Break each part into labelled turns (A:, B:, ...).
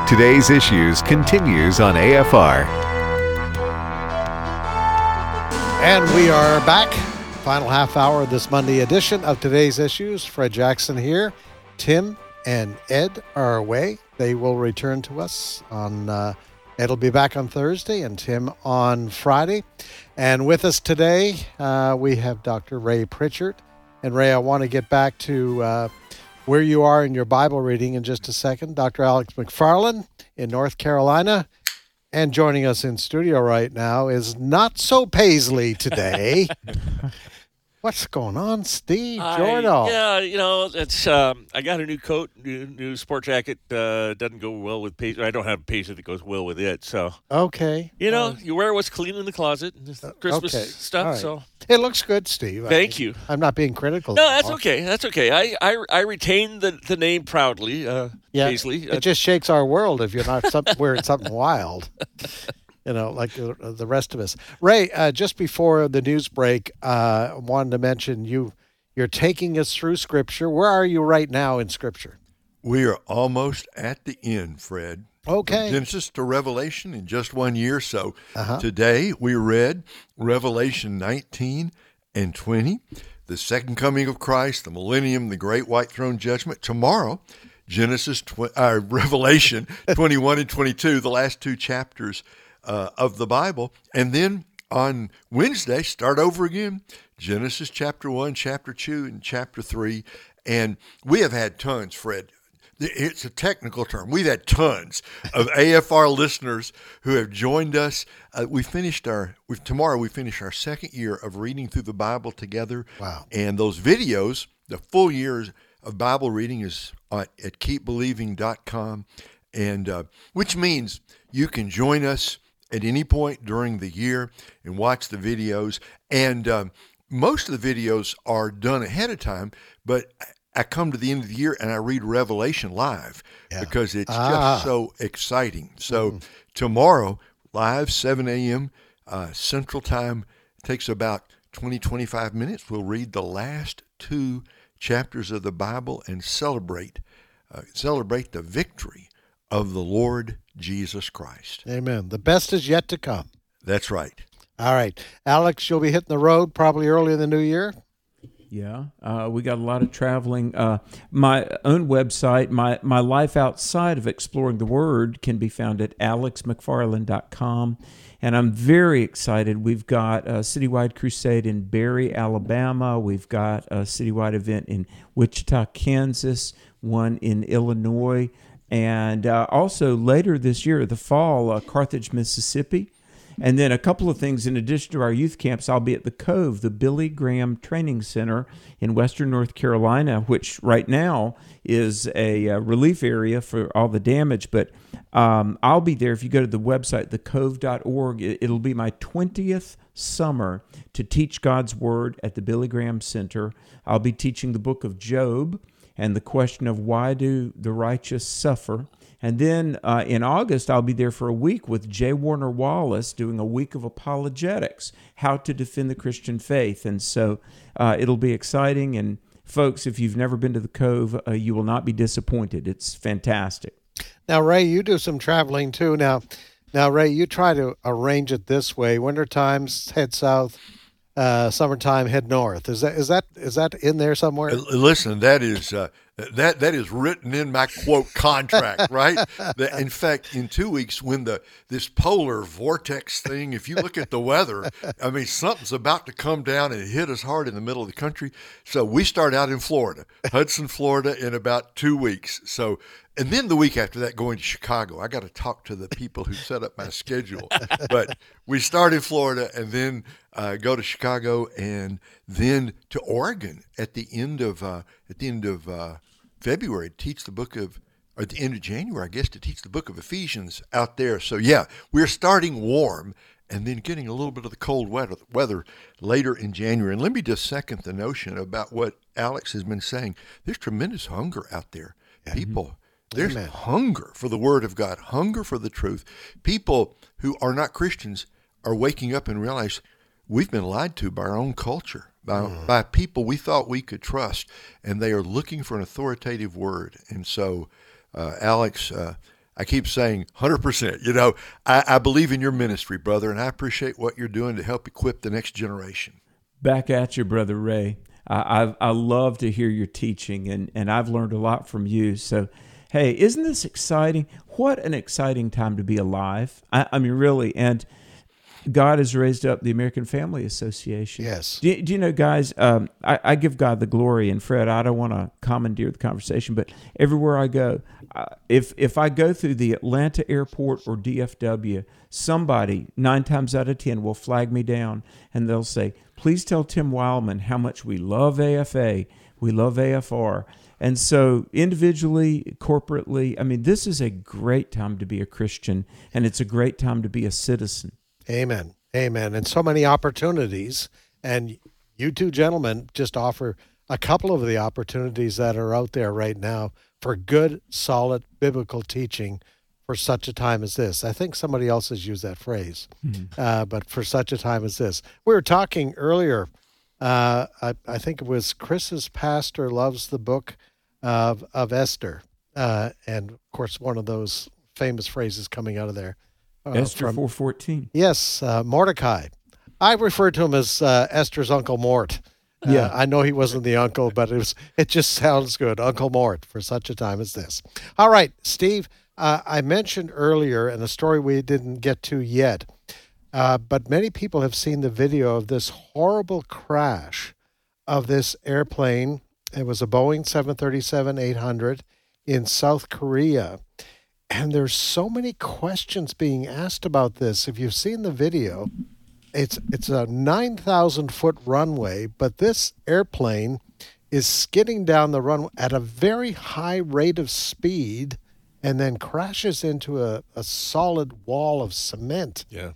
A: Today's Issues continues on AFR.
B: And we are back. Final half hour of this Monday edition of Today's Issues. Fred Jackson here. Tim and Ed are away. They will return to us on, Ed will be back on Thursday and Tim on Friday. And with us today, we have Dr. Ray Pritchard. And Ray, I want to get back to where you are in your Bible reading in just a second. Dr. Alex McFarland in North Carolina. And joining us in studio right now is Not So Paisley today. What's going on, Steve Jordan?
C: Yeah, you know, it's I got a new coat, new sport jacket. Doesn't go well with paisley. I don't have paisley that goes well with it. So
B: okay,
C: you know, you wear what's clean in the closet, Christmas stuff.
B: Right.
C: So
B: it looks good, Steve.
C: Thank you.
B: I'm not being critical.
C: No, that's okay. That's okay. I retain the name proudly. Paisley.
B: It just shakes our world if you're not wearing something wild. You know, like the rest of us. Ray, just before the news break, I wanted to mention you're taking us through Scripture. Where are you right now in Scripture?
D: We are almost at the end, Fred.
B: Okay.
D: From Genesis to Revelation in just 1 year. So today we read Revelation 19 and 20, the second coming of Christ, the millennium, the great white throne judgment. Tomorrow, Revelation 21 and 22, the last two chapters of the Bible. And then on Wednesday, start over again, Genesis chapter 1, chapter 2, and chapter 3. And we have had tons, Fred. It's a technical term. We've had tons of AFR listeners who have joined us. Tomorrow we finish our second year of reading through the Bible together.
B: Wow.
D: And those videos, the full years of Bible reading is at keepbelieving.com, and which means you can join us at any point during the year and watch the videos. And most of the videos are done ahead of time, but I come to the end of the year and I read Revelation live because it's just so exciting. So tomorrow, live, 7 a.m. Central Time, takes about 20-25 minutes. We'll read the last two chapters of the Bible and celebrate the victory of the Lord Jesus Christ.
B: Amen. The best is yet to come.
D: That's right.
B: All right. Alex, you'll be hitting the road probably early in the new year.
E: Yeah, we got a lot of traveling. My own website, my life outside of exploring the Word, can be found at alexmcfarland.com. And I'm very excited. We've got a citywide crusade in Barry, Alabama. We've got a citywide event in Wichita, Kansas, one in Illinois. And also later this year, the fall, Carthage, Mississippi. And then a couple of things in addition to our youth camps. I'll be at the Cove, the Billy Graham Training Center in western North Carolina, which right now is a relief area for all the damage. But I'll be there. If you go to the website, thecove.org, it'll be my 20th summer to teach God's Word at the Billy Graham Center. I'll be teaching the book of Job and the question of why do the righteous suffer. And then in August, I'll be there for a week with J. Warner Wallace doing a week of apologetics, how to defend the Christian faith. And so it'll be exciting. And folks, if you've never been to the Cove, you will not be disappointed. It's fantastic.
B: Now, Ray, you do some traveling too. Now, Ray, you try to arrange it this way. Winter times, head south. Summertime, head north. Is that in there somewhere?
D: Listen, that is written in my quote contract, right? In fact, in 2 weeks, when this polar vortex thing, if you look at the weather, I mean, something's about to come down and hit us hard in the middle of the country. So we start out in Florida, Hudson, Florida, in about 2 weeks. So. And then the week after that, going to Chicago. I got to talk to the people who set up my schedule. But we start in Florida and then go to Chicago and then to Oregon at the end of February to teach the book of, or at the end of January, I guess, to teach the book of Ephesians out there. So yeah, we're starting warm and then getting a little bit of the cold weather later in January. And let me just second the notion about what Alex has been saying. There's tremendous hunger out there. People. There's hunger for the Word of God, hunger for the truth. People who are not Christians are waking up and realize we've been lied to by our own culture, by people we thought we could trust, and they are looking for an authoritative word. And so, Alex, I keep saying 100%. You know, I believe in your ministry, brother, and I appreciate what you're doing to help equip the next generation.
E: Back at you, Brother Ray. I love to hear your teaching, and I've learned a lot from you. So, hey, isn't this exciting? What an exciting time to be alive. I mean, really. And God has raised up the American Family Association.
B: Yes.
E: Do you know, guys, I give God the glory. And Fred, I don't want to commandeer the conversation, but everywhere I go, if I go through the Atlanta airport or DFW, somebody 9 times out of 10 will flag me down and they'll say, please tell Tim Wildman how much we love AFA, we love AFR. And so individually, corporately, I mean, this is a great time to be a Christian, and it's a great time to be a citizen.
B: Amen. Amen. And so many opportunities. And you two gentlemen just offer a couple of the opportunities that are out there right now for good, solid biblical teaching for such a time as this. I think somebody else has used that phrase, but for such a time as this. We were talking earlier, I think it was Chris's pastor loves the book of Esther. And, of course, one of those famous phrases coming out of there.
E: Esther 4:14.
B: Yes, Mordecai. I refer to him as Esther's Uncle Mort.
E: Yeah.
B: I know he wasn't the uncle, but it just sounds good. Uncle Mort for such a time as this. All right, Steve, I mentioned earlier in a story we didn't get to yet, but many people have seen the video of this horrible crash of this airplane. It was a Boeing 737-800 in South Korea. And there's so many questions being asked about this. If you've seen the video, it's a 9,000-foot runway, but this airplane is skidding down the runway at a very high rate of speed and then crashes into a solid wall of cement.
C: Yeah.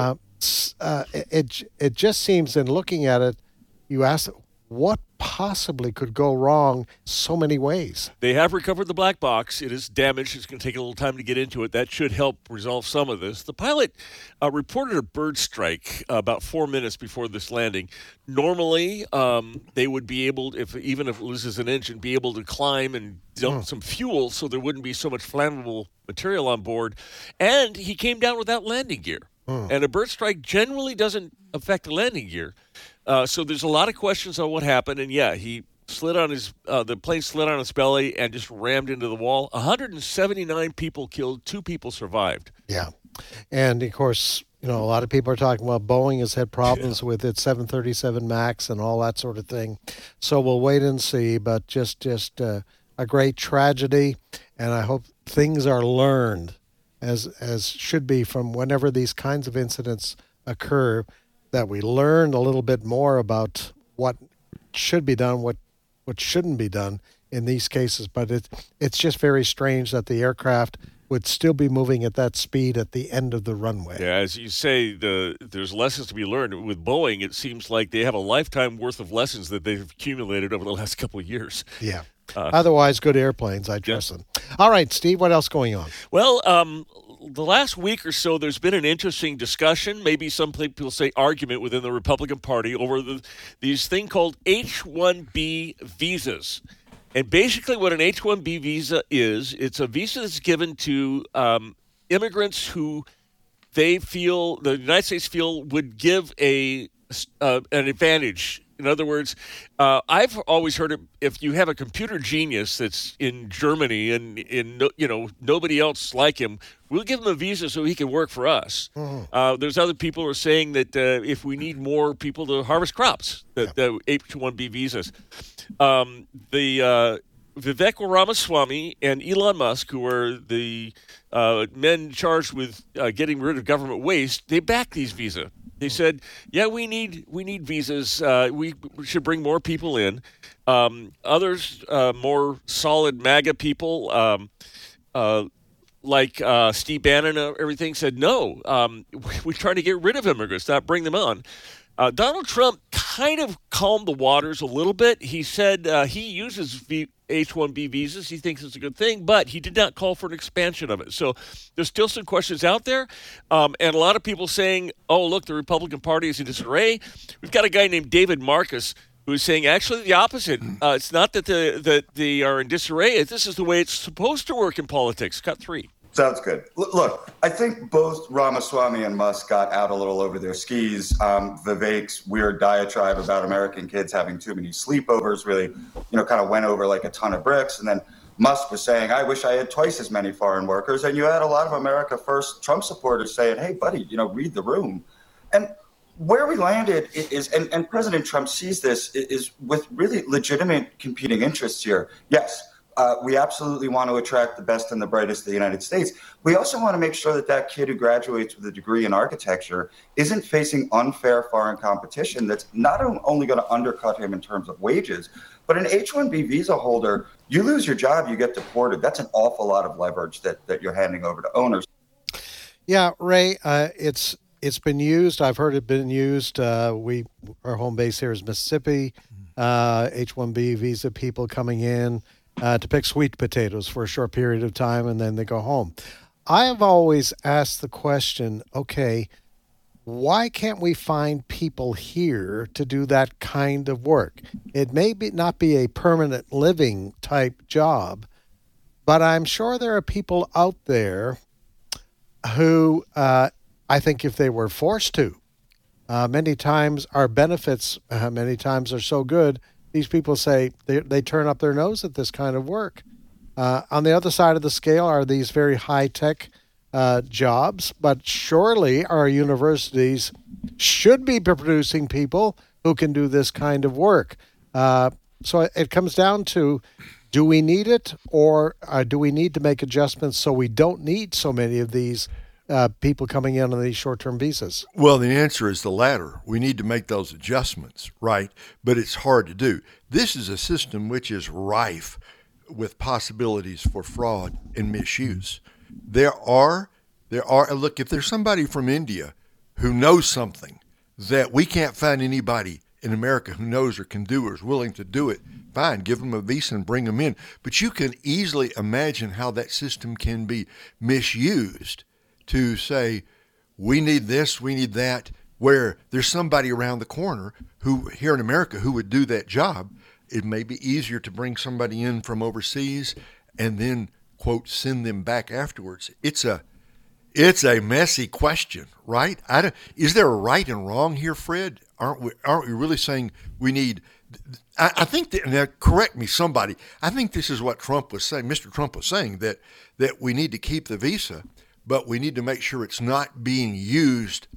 B: It just seems, in looking at it, you ask, what possibly could go wrong so many ways?
C: They have recovered the black box. It is damaged. It's going to take a little time to get into it. That should help resolve some of this. The pilot reported a bird strike about 4 minutes before this landing. Normally, they would be able, even if it loses an engine, be able to climb and dump some fuel so there wouldn't be so much flammable material on board. And he came down without landing gear. And a bird strike generally doesn't affect the landing gear. So there's a lot of questions on what happened. And, yeah, he slid on the plane slid on its belly and just rammed into the wall. 179 people killed, 2 people survived.
B: Yeah. And, of course, you know, a lot of people are talking about Boeing has had problems with its 737 MAX and all that sort of thing. So we'll wait and see. But just a great tragedy. And I hope things are learned as should be from whenever these kinds of incidents occur, that we learn a little bit more about what should be done, what shouldn't be done in these cases. But it's just very strange that the aircraft would still be moving at that speed at the end of the runway.
C: Yeah, as you say, there's lessons to be learned. With Boeing, it seems like they have a lifetime worth of lessons that they've accumulated over the last couple of years.
B: Yeah. Otherwise, good airplanes. I trust them. All right, Steve, what else going on?
C: Well, the last week or so, there's been an interesting discussion, maybe some people say argument within the Republican Party over these thing called H-1B visas. And basically what an H-1B visa is, it's a visa that's given to immigrants who they feel, the United States feel, would give an advantage. In other words, I've always heard if you have a computer genius that's in Germany and nobody else like him, we'll give him a visa so he can work for us. Mm-hmm. There's other people who are saying that if we need more people to harvest crops, the H-1B visas. The Vivek Ramaswamy and Elon Musk, who are the men charged with getting rid of government waste, they back these visas. They said, yeah, we need visas. We should bring more people in. Others, more solid MAGA people, like Steve Bannon and everything, said, no, we're trying to get rid of immigrants, not bring them on. Donald Trump kind of calmed the waters a little bit. He said he uses H-1B visas. He thinks it's a good thing, but he did not call for an expansion of it. So there's still some questions out there. And a lot of people saying, oh, look, the Republican Party is in disarray. We've got a guy named David Marcus who's saying actually the opposite. It's not that they are in disarray. This is the way it's supposed to work in politics. Cut 3.
F: Sounds good. Look, I think both Ramaswamy and Musk got out a little over their skis. Vivek's weird diatribe about American kids having too many sleepovers really, kind of went over like a ton of bricks. And then Musk was saying, I wish I had twice as many foreign workers. And you had a lot of America First Trump supporters saying, hey, buddy, read the room. And where we landed is, and President Trump sees this, is with really legitimate competing interests here. Yes. We absolutely want to attract the best and the brightest of the United States. We also want to make sure that kid who graduates with a degree in architecture isn't facing unfair foreign competition that's not only going to undercut him in terms of wages, but an H-1B visa holder, you lose your job, you get deported. That's an awful lot of leverage that you're handing over to owners.
B: Yeah, Ray, it's been used. I've heard it been used. Our home base here is Mississippi. H-1B visa people coming in to pick sweet potatoes for a short period of time, and then they go home. I have always asked the question, okay, why can't we find people here to do that kind of work? It may not be a permanent living type job, but I'm sure there are people out there who I think if they were forced to, many times our benefits are so good, these people say they turn up their nose at this kind of work. On the other side of the scale are these very high-tech jobs, but surely our universities should be producing people who can do this kind of work. So it comes down to, do we need it, or do we need to make adjustments so we don't need so many of these people coming in on these short-term visas?
D: Well, the answer is the latter. We need to make those adjustments, right? But it's hard to do. This is a system which is rife with possibilities for fraud and misuse. There are, look, if there's somebody from India who knows something that we can't find anybody in America who knows or can do or is willing to do it, fine, give them a visa and bring them in. But you can easily imagine how that system can be misused to say, we need this, we need that, where there's somebody around the corner who, here in America, who would do that job. It may be easier to bring somebody in from overseas and then, quote, send them back afterwards. It's a messy question, right? Is there a right and wrong here, Fred? Aren't we really saying we need? I think that, now correct me, somebody. I think this is what Trump was saying. Mr. Trump was saying that we need to keep the visa, but we need to make sure it's not being used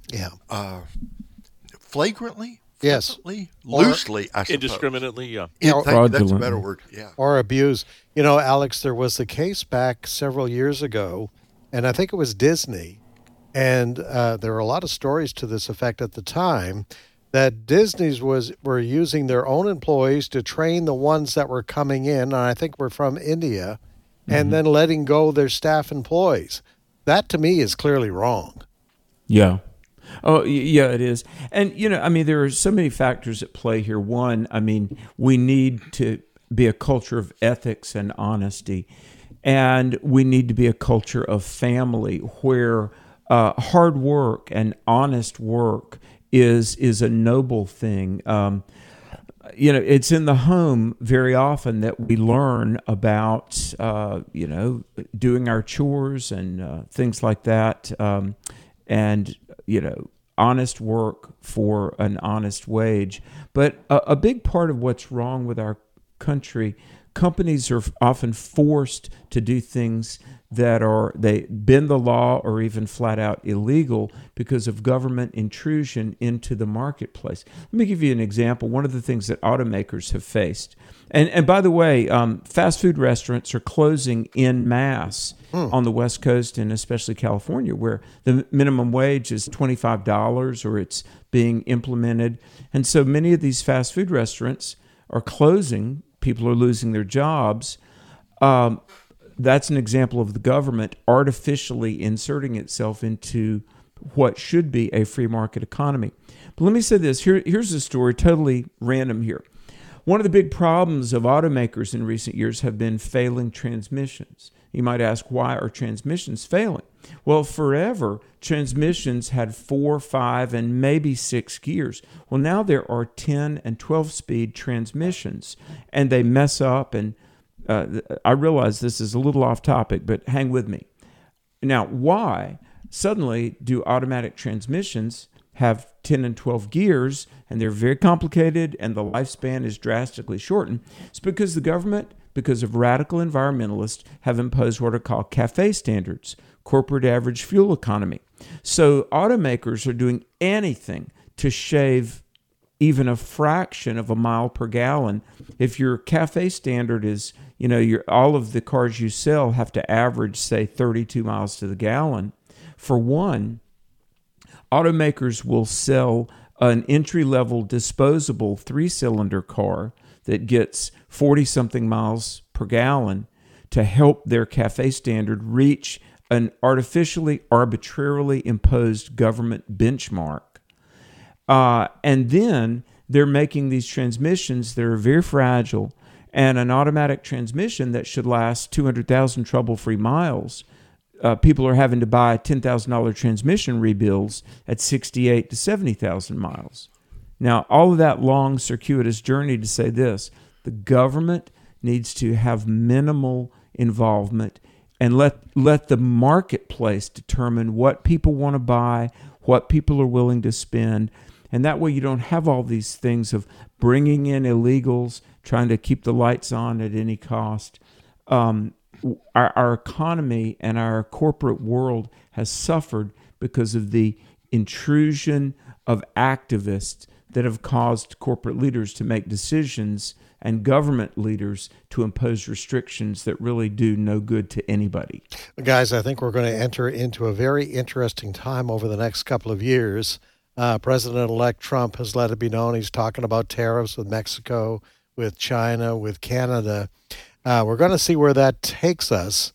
D: flagrantly, loosely, I suppose.
C: Indiscriminately, yeah.
D: That's a better word, yeah.
B: Or abuse. Alex, there was a case back several years ago, and I think it was Disney, and there were a lot of stories to this effect at the time, that Disney's were using their own employees to train the ones that were coming in, and I think were from India, and then letting go their staff employees. That, to me, is clearly wrong.
E: Yeah. Oh, yeah, it is. And, there are so many factors at play here. One, we need to be a culture of ethics and honesty. And we need to be a culture of family where hard work and honest work is a noble thing. It's in the home very often that we learn about, doing our chores and things like that. And honest work for an honest wage. But a big part of what's wrong with our country, companies are often forced to do things that they bend the law or even flat out illegal because of government intrusion into the marketplace. Let me give you an example. One of the things that automakers have faced, and by the way, fast food restaurants are closing en masse on the West Coast and especially California, where the minimum wage is $25 or it's being implemented. And so many of these fast food restaurants are closing. People are losing their jobs. That's an example of the government artificially inserting itself into what should be a free market economy. But let me say this. Here's a story, totally random here. One of the big problems of automakers in recent years have been failing transmissions. You might ask, why are transmissions failing? Well, forever, transmissions had 4, 5, and maybe 6 gears. Well, now there are 10 and 12-speed transmissions, and they mess up. And I realize this is a little off topic, but hang with me. Now, why suddenly do automatic transmissions have 10 and 12 gears, and they're very complicated, and the lifespan is drastically shortened? It's because the government, because of radical environmentalists, have imposed what are called CAFE standards, corporate average fuel economy. So automakers are doing anything to shave even a fraction of a mile per gallon. If your CAFE standard is, all of the cars you sell have to average, say, 32 miles to the gallon. For one, automakers will sell an entry-level disposable 3-cylinder car that gets 40-something miles per gallon to help their CAFE standard reach an arbitrarily imposed government benchmark. And then they're making these transmissions that are very fragile, and an automatic transmission that should last 200,000 trouble-free miles. People are having to buy $10,000 transmission rebuilds at 68 to 70,000 miles. Now, all of that long, circuitous journey to say this: the government needs to have minimal involvement and let the marketplace determine what people want to buy, what people are willing to spend. And that way you don't have all these things of bringing in illegals, trying to keep the lights on at any cost. Our economy and our corporate world has suffered because of the intrusion of activists that have caused corporate leaders to make decisions and government leaders to impose restrictions that really do no good to anybody.
B: Guys, I think we're going to enter into a very interesting time over the next couple of years. President-elect Trump has let it be known he's talking about tariffs with Mexico, with China, with Canada. We're going to see where that takes us.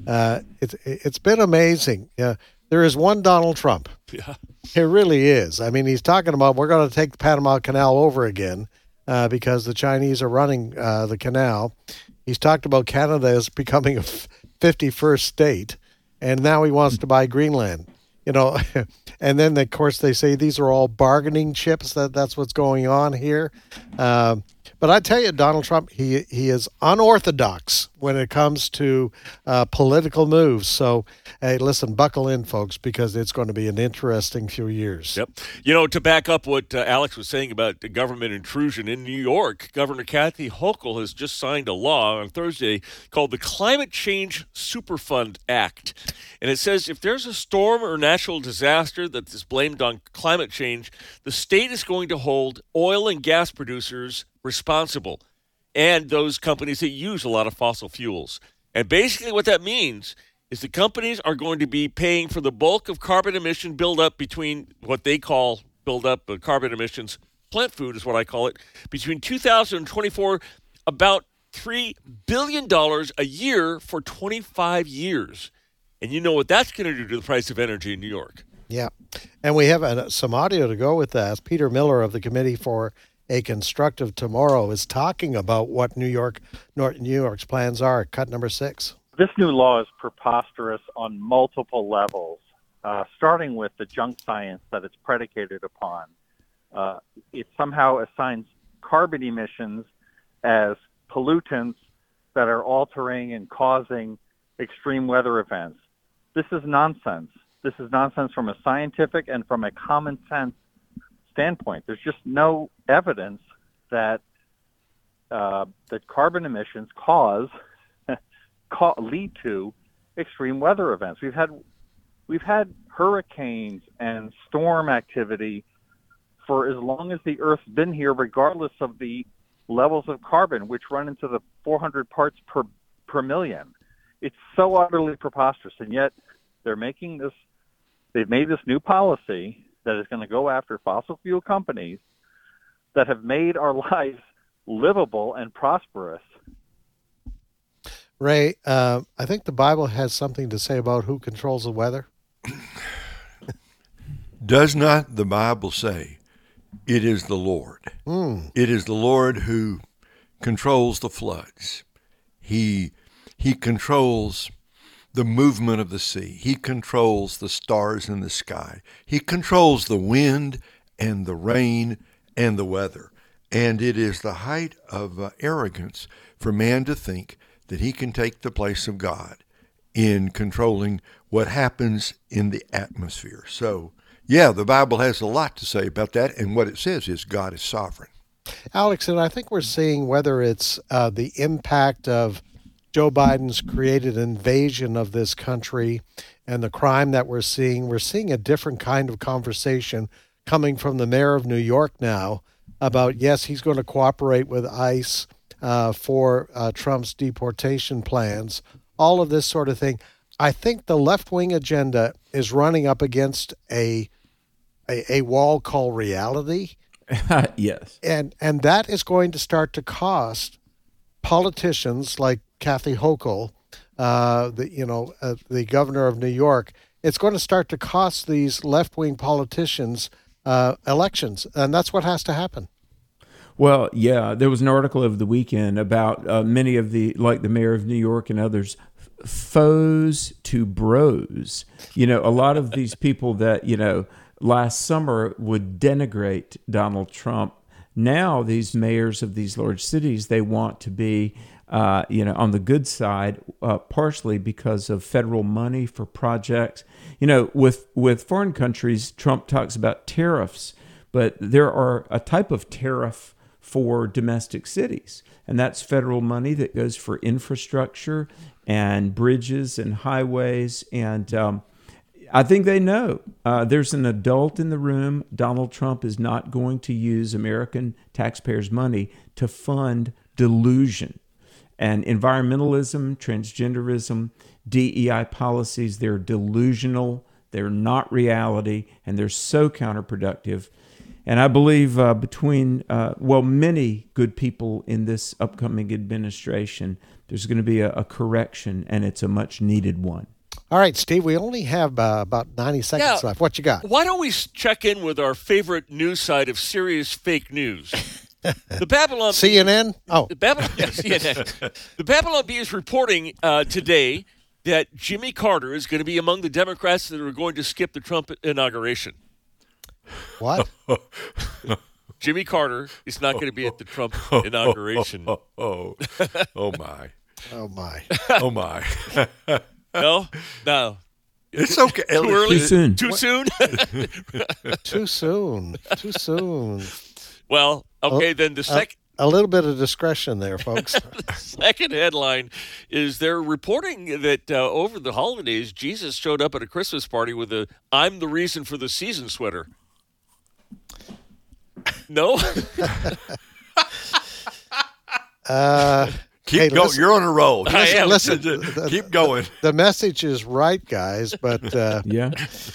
B: It's been amazing. There is one Donald Trump.
C: Yeah.
B: It really is. I mean, he's talking about we're going to take the Panama Canal over again because the Chinese are running the canal. He's talked about Canada as becoming a 51st state, and now he wants to buy Greenland. And then, of course, they say these are all bargaining chips. That's what's going on here. But I tell you, Donald Trump, he is unorthodox when it comes to political moves. So, hey, listen, buckle in, folks, because it's going to be an interesting few years.
C: Yep. To back up what Alex was saying about the government intrusion in New York, Governor Kathy Hochul has just signed a law on Thursday called the Climate Change Superfund Act. And it says if there's a storm or natural disaster that is blamed on climate change, the state is going to hold oil and gas producers responsible and those companies that use a lot of fossil fuels. And basically what that means is the companies are going to be paying for the bulk of carbon emission buildup between what they call buildup of carbon emissions, plant food is what I call it, between 2024, about $3 billion a year for 25 years. And you know what that's going to do to the price of energy in New York.
B: Yeah. And we have some audio to go with that. Peter Miller of the Committee for a Constructive Tomorrow is talking about what New York's plans are. Cut number 6.
G: This new law is preposterous on multiple levels, starting with the junk science that it's predicated upon. It somehow assigns carbon emissions as pollutants that are altering and causing extreme weather events. This is nonsense. This is nonsense from a scientific and from a common sense standpoint. There's just no evidence that that carbon emissions lead to extreme weather events. We've had hurricanes and storm activity for as long as the Earth's been here, regardless of the levels of carbon, which run into the 400 parts per million. It's so utterly preposterous, and yet they've made this new policy that is going to go after fossil fuel companies that have made our lives livable and prosperous.
B: Ray, I think the Bible has something to say about who controls the weather.
D: Does not the Bible say it is the Lord? It is the Lord who controls the floods. He controls the movement of the sea. He controls the stars in the sky. He controls the wind and the rain and the weather. And it is the height of arrogance for man to think that he can take the place of God in controlling what happens in the atmosphere. So, yeah, the Bible has a lot to say about that, and what it says is God is sovereign.
B: Alex, and I think we're seeing, whether it's the impact of Joe Biden's created invasion of this country and the crime that we're seeing a different kind of conversation coming from the mayor of New York now about, yes, he's going to cooperate with ICE for Trump's deportation plans, all of this sort of thing. I think the left-wing agenda is running up against a wall called reality.
E: Yes.
B: And that is going to start to cost politicians like Kathy Hochul, the governor of New York. It's going to start to cost these left-wing politicians elections, and that's what has to happen.
E: Well, yeah, there was an article over the weekend about many of the mayor of New York and others, foes to bros. A lot of these people that, last summer would denigrate Donald Trump. Now these mayors of these large cities, they want to be, on the good side, partially because of federal money for projects. With foreign countries, Trump talks about tariffs, but there are a type of tariff for domestic cities, and that's federal money that goes for infrastructure and bridges and highways. And I think they know there's an adult in the room. Donald Trump is not going to use American taxpayers' money to fund delusion. And environmentalism, transgenderism, DEI policies, they're delusional, they're not reality, and they're so counterproductive. And I believe between many good people in this upcoming administration, there's going to be a correction, and it's a much needed one.
B: All right, Steve, we only have about 90 seconds left. What you got?
C: Why don't we check in with our favorite news site of serious fake news? The Babylon
B: CNN?
C: The Babylon, CNN. The Babylon Bee is reporting today that Jimmy Carter is going to be among the Democrats that are going to skip the Trump inauguration.
B: What?
C: Jimmy Carter is not going to be at the Trump inauguration.
D: Oh my.
B: Oh, my.
D: Oh, my.
C: No.
D: It's okay.
C: Too early?
E: Too soon.
C: Too soon?
B: Too soon. Too soon.
C: Well, okay, then the second...
B: A little bit of discretion there, folks.
C: The second headline is they're reporting that over the holidays, Jesus showed up at a Christmas party with a "I'm the reason for the season" sweater. No?
D: Keep going. You're on a roll.
C: I am.
B: Listen,
D: Keep going.
B: The message is right, guys, but
E: Yeah.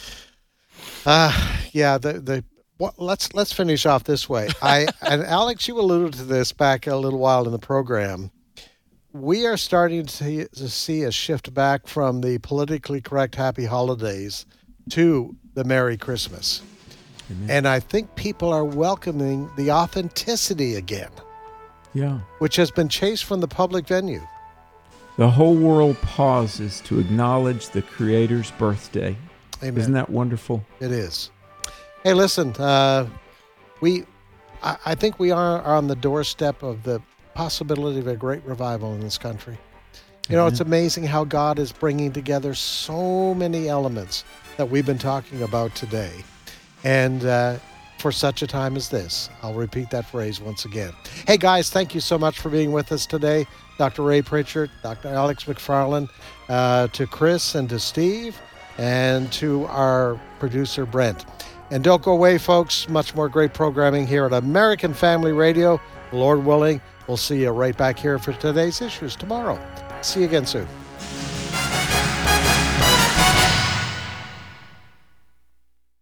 B: Let's finish off this way. And Alex, you alluded to this back a little while in the program. We are starting to see a shift back from the politically correct Happy Holidays to the Merry Christmas.
E: Amen.
B: And I think people are welcoming the authenticity again,
E: Yeah.
B: which has been chased from the public venue.
E: The whole world pauses to acknowledge the Creator's birthday.
B: Amen.
E: Isn't that wonderful?
B: It is. Hey, listen, I think we are on the doorstep of the possibility of a great revival in this country. You know, it's amazing how God is bringing together so many elements that we've been talking about today. And for such a time as this, I'll repeat that phrase once again. Hey, guys, thank you so much for being with us today. Dr. Ray Pritchard, Dr. Alex McFarland, to Chris and to Steve, and to our producer, Brent. And don't go away, folks. Much more great programming here at American Family Radio. Lord willing, we'll see you right back here for today's issues tomorrow. See you again soon.